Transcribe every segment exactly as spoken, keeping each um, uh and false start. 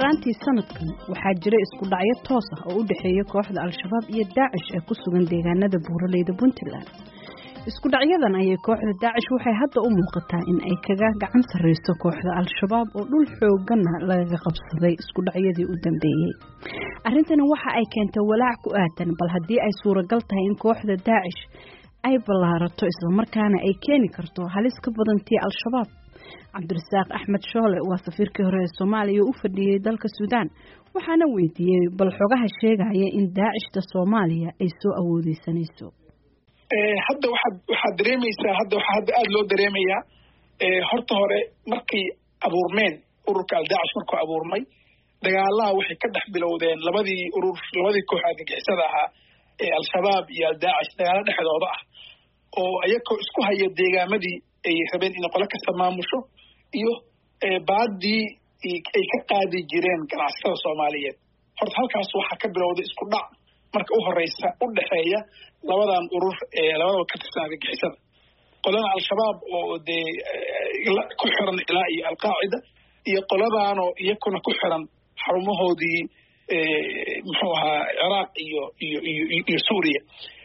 horaantii sanadkan waxaa jira isku dhacyo toos ah oo u dhaxeeya kooxda al-shabaab iyo daacish ee ku sugan deegaanada buuraleyda Puntland. isku dhacyadan ayay kooxda daacish waxay hadda u muuqataa in ay kaga gacan sareyso kooxda al-shabaab oo dhul xoogan laga qabsaday isku dhacyadii u dambeeyay. Arrintani waxa ay keentay walaac ku aadan bal haddii ay suuragal tahay in kooxda daacish ay ballaarato isla markaana ay keeni karto halis ka badan tii al-shabaab. Cabdirasaaq Axmed Shoole waa safiirkii hore ee Soomaaliya u fadhiyay dalka Suudaan waxaana weydiiyay bal xogaha sheegaya in daacishta Soomaaliya ay soo awoodeysanayso. ee hadda waxa waxa dareemaysaa hadda waxa hadda aad loo dareemayaa ee horta hore markii abuurmeen ururka al-daacish markuu abuurmay dagaalada waxay ka dhex bilowdeen labadii urur labadii kooxood gixisada ahaa ee al-shabaab iyo al-daacish dagaal dhexdooda ah oo ayagoo isku haya deegaamadii ay rabeen in qolo ka samaamusho iyo ee baadii ay ka qaadi jireen ganacsatada Soomaaliyeed. horta halkaas waxa ka bilowday isku dhac marka u horeysa u dhaxeeya labadan urur ee labada ka tirsan gixisada qolada al-shabaab oo de ku xiran ilaa iyo al-qaacida iyo qoladan oo iyakuna ku xiran xarumahoodii ee muxuu ahaa Iraq iyo iyo iyo Suuriya.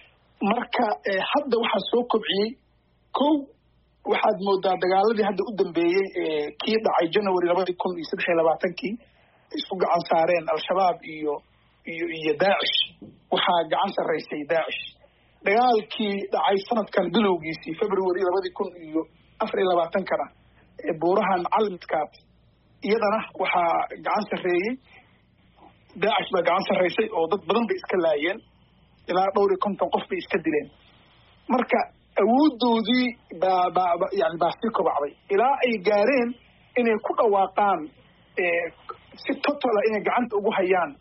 marka hadda waxa soo kobciyay kow waxaad moodaa dagaaladii hadda u dambeeyay ee kii dhacay January laba kun iyo saddex iyo labaatan kii isku gacan saareen al-shabaab iyo iyo iyo daacish waxa gacan sareysay daacish. dagaalkii dhacay sanadkan bilowgiisii February laba kun iyo afar iyo labaatan kana ee buurahan calmadkaas iyadana waxa gacan sareeyay daacish ba gacan sareysay oo dad badan bay iska laayeen ilaa dhowr iyo konton qof bay iska dileen. marka awoodoodii baa baa yani baa si kobacday ilaa ay gaareen inay ku dhawaaqaan ee si total ah inay gacanta ugu hayaan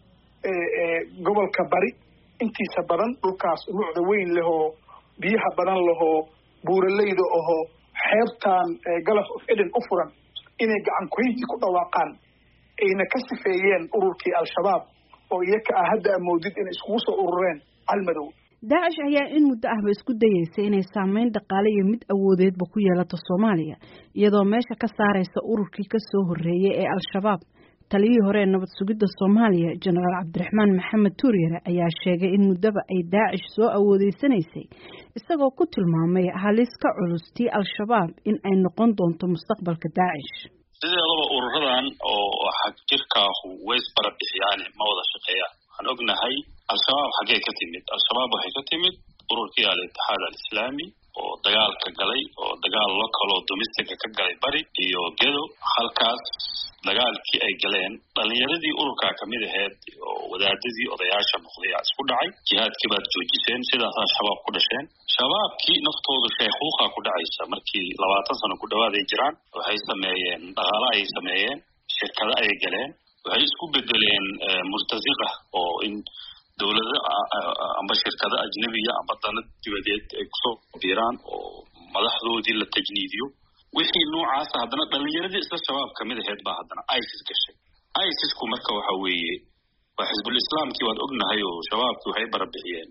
ee gobolka bari intiisa badan dhulkaas nuucda weyn leh oo biyaha badan leh oo buuraleyda oo xeebtan Gulf of Eden u furan inay gacan ku haysi ku dhawaaqaan ayna ka sifeeyeen ururkii al-shabaab oo iyaga hadda amoodid inay isku soo urureen almadow. daacish ayaa in muddo ahba isku dayeysay inay saameyn dhaqaale iyo mid awoodeedba ku yeelato Soomaaliya iyadoo meesha ka saareysa ururkii ka soo horeeyay ee al-shabaab. taliyihii hore ee nabad sugidda Soomaaliya General Cabdiraxmaan Maxamed Tuuriyere ayaa sheegay in muddaba ay daacish soo awoodeysaneysay isagoo ku tilmaamay halis ka culus tii al-shabaab in ay noqon doonto mustaqbalka daacish. sideedaba ururadan oo xaq jirkaahu way isbara bixiyaan ma wada shaqeeyaan. waxaan ognahay al-shabaab xagee ka timid al-shabaab waxay ka timid ururkii al-ittixaad al-islaami oo dagaal ka galay oo dagaal local oo domestic ka galay bari iyo gedo. halkaas dagaalkii ay galeen dhalinyaradii ururka kamid ahayd oo wadaadadii odayaasha noqday isku dhacay jihaadkii baad joojiseen sidaas shabaab ku dhasheen. shabaabkii naftoodu sheekhuuqa ku dhacaysa markii labaatan sano ku dhawaaday jiraan waxay sameeyeen dhaqaale ay sameeyeen shirkado ay galeen waxay isku bedeleen murtaziqa oo in dawladda amba shirkado ajnabiya amba dana dibadeed ay kusoo biiraan oo madaxdoodii la tajniidiyo. wixii noocaas haddana dhalinyaradii isla shabaab kamid ahayd baa haddana ISIS gashay. ISISku marka waxa weeye waa xisbul islaamkii waad ognahay oo shabaabku waxay barabixiyeen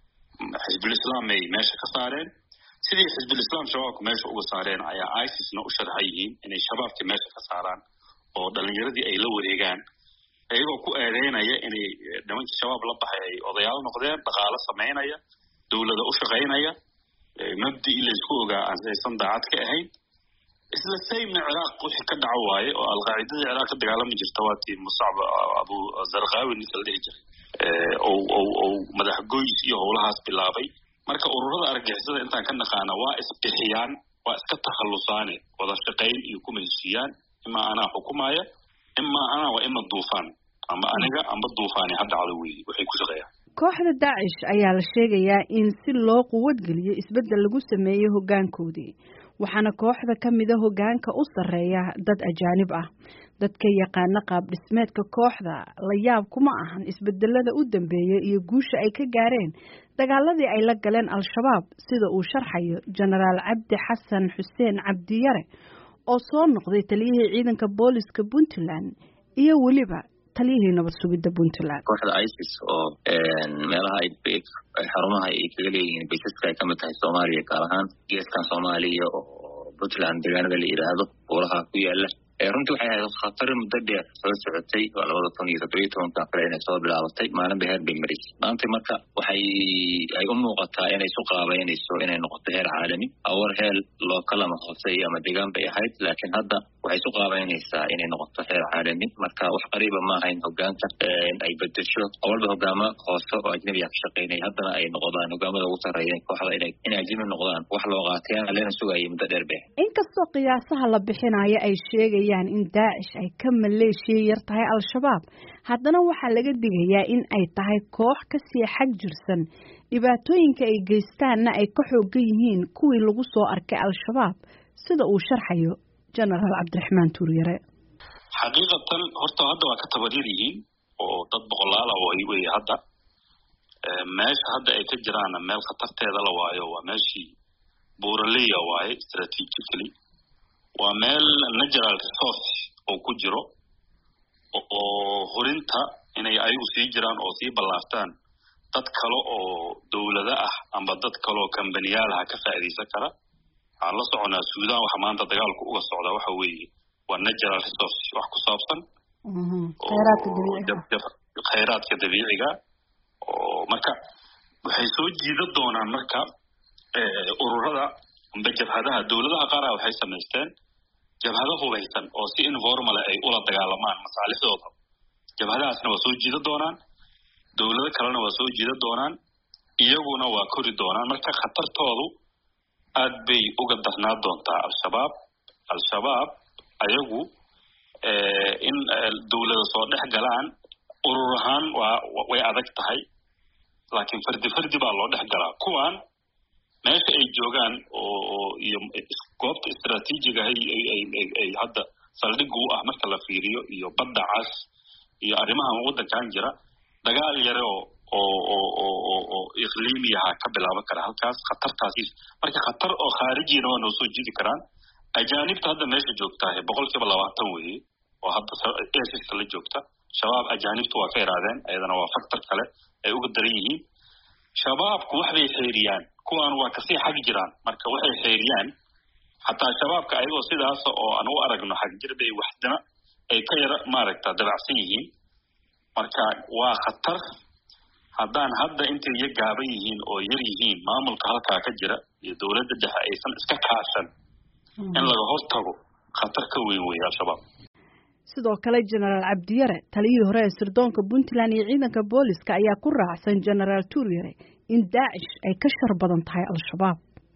xisbul islaam ay meesha ka saareen sidii xisbul islaam shabaabku meesha uga saareen ayaa ISISna u sharxay yihiin inay shabaabkii meesha ka saaraan oo dhalinyaradii ay la wareegaan ayagoo ku eedeynaya inay nimankii shabaab la baxay ay odayaal noqdeen dhaqaale sameynaya dawladda u shaqeynaya mabdii la isku ogaa aan daacad ka ahayn. isla sayna Iraq wixii ka dhaco waaye oo al-qaa'idada Iraq ka dagaalami jirta waatii Mus'ab Abu Zarqawi nisal jiray ee oo oo madax goys iyo howlahaas bilaabay. marka ururada argagixisada intaan ka naqaana waa isbixiyaan waa iska takhalusaane wada shaqeyn iyo kuma heshiiyaan ima ana xukumaaya ima ana waa ima duufaan ama aniga amba duufaani hadda cado weey waxay ku shaqeeyaan. kooxda daacish ayaa la sheegayaa in si loo quwad geliyo isbedel lagu sameeyo hoggaankoodii waxaana kooxda kamid ah hoggaanka u sareeya dad ajaanib ah. dadka yaqaana qaab dhismeedka kooxda la yaab kuma ahan isbedelada u dambeeyay iyo guusha ay ka gaareen dagaaladii ay la galeen al-shabaab sida uu sharxayo General Cabdi Xasan Xuseen Cabdiyare oo soo noqday taliyihii ciidanka booliska Puntland iyo waliba taliyihii nabad sugidda Puntland. kooxda ISIS oo meelaha ay xarumaha ay kaga leeyihiin baysaska ay kamid tahay Soomaaliya gaar ahaan geeskan Soomaaliya oo Puntland deegaanada la yiraahdo buuraha ku yaala runtii waxay ahayd khatar muddo dheer soo socotay waa labada kun iyo toddoba iyo tobanka kale inay soo bilaabatay maalinba heer bay marisay maanta marka waxay ay u muuqataa inay isu qaabeynayso inay noqoto heer caalami awar heer local ama hoose ama deegaan bay ahayd laakiin hadda waxay isu qaabeynaysaa inay noqoto heer caalami marka wax qariiba ma ahayn hogaanka ay bedesho awalba hogaama hoose oo ajnabi ah ka shaqeynaya haddana ay noqdaan hogaamada ugu sarreeya kooxda inay inay ajnabi noqdaan wax loo qaatay leena sugayay muddo dheer bay inkastoo qiyaasaha la bixinayo ay sheegayaan in daacish ay ka maleeshiya yar tahay al-shabaab haddana waxaa laga digayaa in ay tahay koox kasii xag jirsan dhibaatooyinka ay geystaanna ay ka xoogan yihiin kuwii lagu soo arkay al-shabaab sida uu sharxayo genaraal cabdiraxmaan tuuryare xaqiiqatan horta hadda waa ka tabaryar yihiin oo dad boqolaala way wey hadda meesha hadda ay ka jiraanna meel khatarteeda la waayo waa meeshii buuraleya waaye strategically waa meel natural resource oo ku jiro oo hurinta inay ayagu sii jiraan oo sii ballaaftaan dad kale oo dowlada ah amba dad kale oo kambaniyaalaha ka faa'iidaysan kara waxaan la soconaa suudaan waxa maanta dagaalku uga socda waxa weeye waa natural resource wax ku saabsan khayraadka dabiiciga oo marka waxay soo jiidan doonaan marka ururada amba jabhadaha dowladaha qaar ah waxay samaysteen jabhado hubaysan oo si informal ay ula dagaalamaan masaalixdooda jabhadahaasna waa soo jiidan doonaan dowlado kalena waa soo jiidan doonaan iyaguna waa kori doonaan marka khatartoodu aad bay uga darnaa doontaa al-shabaab al-shabaab ayagu in dowlada soo dhex galaan urur ahaan waa way adag tahay laakiin fardi fardi baa loo dhex galaa kuwan meesha ay joogaan oo iyo goobta istaraatiijiga ay hadda saldhig u ah marka la fiiriyo iyo badda cas iyo arrimaha waddankan jira dagaal yare oo oo oo oo iqliimiyaha ka bilaaban kara halkaas khatartaasi marka khatar oo khaarijina waa noo soo jidi karaan ajaanibta hadda meesha joogtaa boqolkiiba labaatan weeye oo hadda eesiska la joogta shabaab ajaanibtu waa ka yaraadeen ayadana waa factor kale ay uga daran yihiin shabaabku waxbay xeeriyaan kuwan waa kasii xag jiraan marka waxay xeeriyaan xataa shabaabka ayagoo sidaas oo aan u aragno xag jir bay waxdana ay ka yara maaragta dabacsan yihiin marka waa khatar haddaan hadda intay iyo gaaban yihiin oo yar yihiin maamulka halkaa ka jira iyo dowladda dhexe aysan iska kaashan in laga hortago khatar ka weyn weeye al-shabaab sidoo kale genaraal cabdiyare taliyihii hore ee sirdoonka puntland iyo ciidanka booliska ayaa ku raacsan genaraal tuuryare in daacish ay ka shar badan tahay al-shabaab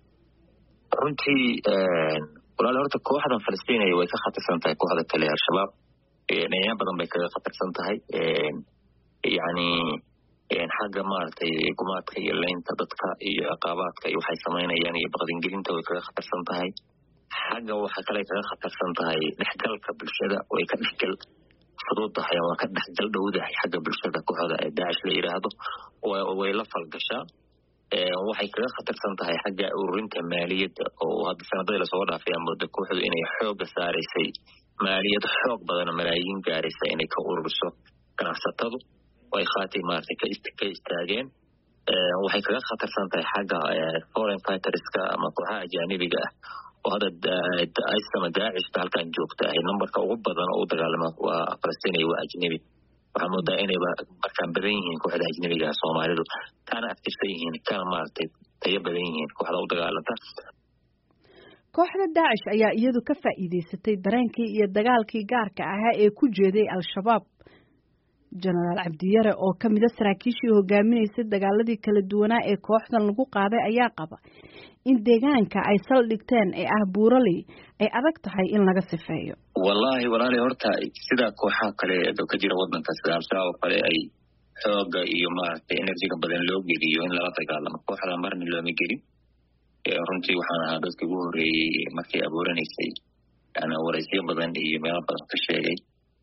runtii walaal horta kooxdan falastiiniya way ka khatarsan tahay kooxda kale al-shabaab dhinacyo badan bay kaga khatarsan tahay yacni xagga maaragtay gumaadka iyo leynta dadka iyo ciqaabaadka iyo waxay samaynayaan iyo baqdingelinta way kaga khatarsan tahay xagga waxa kale kaga khatarsan tahay dhexgalka bulshada way ka dhexgal fudud tahay waa ka dhexgal dhowdahay xagga bulshada kooxda ee daacish la yiraahdo way la falgashaa waxay kaga khatarsan tahay xagga ururinta maaliyadda oo hadda sanadada lasoo dhaafay muddo kooxdu inay xooga saaraysay maaliyad xoog badan malaayiin gaaraysa inay ka ururiso ganacsatadu way khaatay maartay ka istaageen waxay kaga khatarsan tahay xagga foreign fighterska ama kooxaha ajaanibiga ah oo hadda isama daacish halkan joogta ay numberka ugu badan oo u dagaalama waa Palestine waa ajnabi waxaa moodaa inay markaan badan yihiin kooxda ajnabiga Soomaalidu kana aftirsan yihiin kana maartay tayo badan yihiin kooxda u dagaalanta kooxda daacish ayaa iyadu ka faa'iideysatay dareenkii iyo dagaalkii gaarka ahaa ee ku jeeday al-shabaab genaraal cabdiyare oo ka mid ah saraakiishii hogaaminaysay dagaaladii kala duwanaa ee kooxdan lagu qaaday ayaa qaba in deegaanka ay saldhigteen ee ah buuraley ay adag tahay in laga sifeeyo wallahi walaali horta sida kooxaha kale ee ka jira waddanka sida al-shabaab kale ay xooga iyo maaragtay enerjiga badan loo geliyo in lala dagaalamo kooxda marna looma gelin runtii waxaan ahaa dadka ugu horreeyey markay abuuranaysay yani waraysiyo badan iyo meelo badan ka sheegay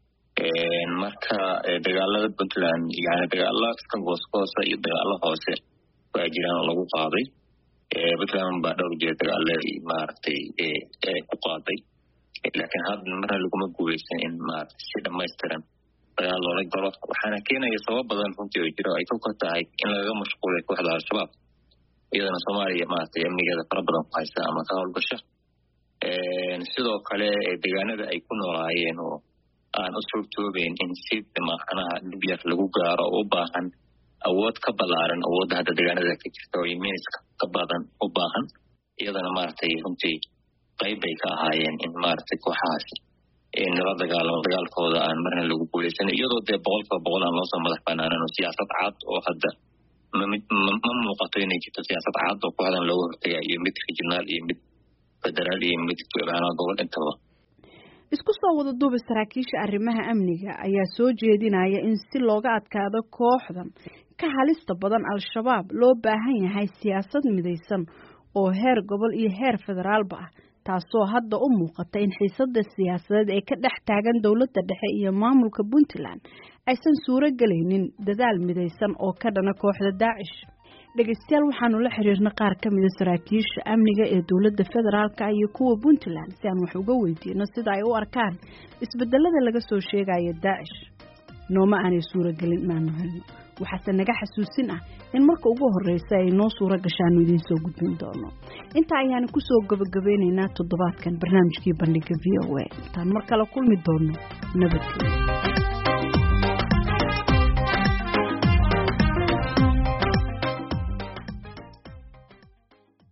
marka dagaalada puntland yani dagaala ka goosgoosa iyo dagaalo hoose waa jiraan oo lagu qaaday puntland baa dhowr jeer dagaalo maaragtay ku qaaday laakiin hadda marna laguma guuleysan in maaragtay si dhamaystiran dagaal loola galo waxaana keenaya sabab badan runtii oo jiro ay ka tahay in lagaga mashquulay kooxda al-shabaab iyadana soomaaliya maaragtay amnigeeda fara badan ku haysta ama ka howlgasha sidoo kale deegaanada ay ku noolaayeen oo aan u suurtoobeyn in si macnaha dhib yar lagu gaaro oo u baahan awood ka ballaaran awoodda hadda deegaanada ka jirta oo miiniska ka badan u baahan iyadana maaragtay runtii qayb bay ka ahaayeen in maaragtay kooxahaasi nala dagaalamo dagaalkooda aan marna lagu guulaysan iyadoo dee boqolkiiba boqol aan loosoo madax banaanan oo siyaasad cad oo hadda ma muuqato inay jirto siyaasad cad oo kooxdan looga hortagaa iyo mid regionaal iyo mid federaal iyo mid gobol intaba isku soo wada duuba saraakiisha arrimaha amniga ayaa soo jeedinaya in si looga adkaado kooxdan ka halista badan al-shabaab loo baahan yahay siyaasad midaysan oo heer gobol iyo heer federaalba ah taasoo hadda u muuqata in xiisada siyaasadeed ee ka dhex taagan dowladda dhexe iyo maamulka Puntland aysan suuro galaynin dadaal midaysan oo ka dhana kooxda Daacish. dhegeystayaal waxaanu la xiriirnay qaar ka mid ah saraakiisha amniga ee dowladda federaalka iyo kuwa Puntland si aan wax uga weydiino sida ay u arkaan isbedelada laga soo sheegayo Daacish. nooma aanay suuro galin maanu helno waxaase naga xasuusin ah in marka ugu horeysa ay noo suuro gashaan idin soo gudbin doono. inta ayaan ku soo gabagabeynaynaa toddobaadkan barnaamijkii bandhiga V O A. intaan mar kale kulmi doono nabadgelyo.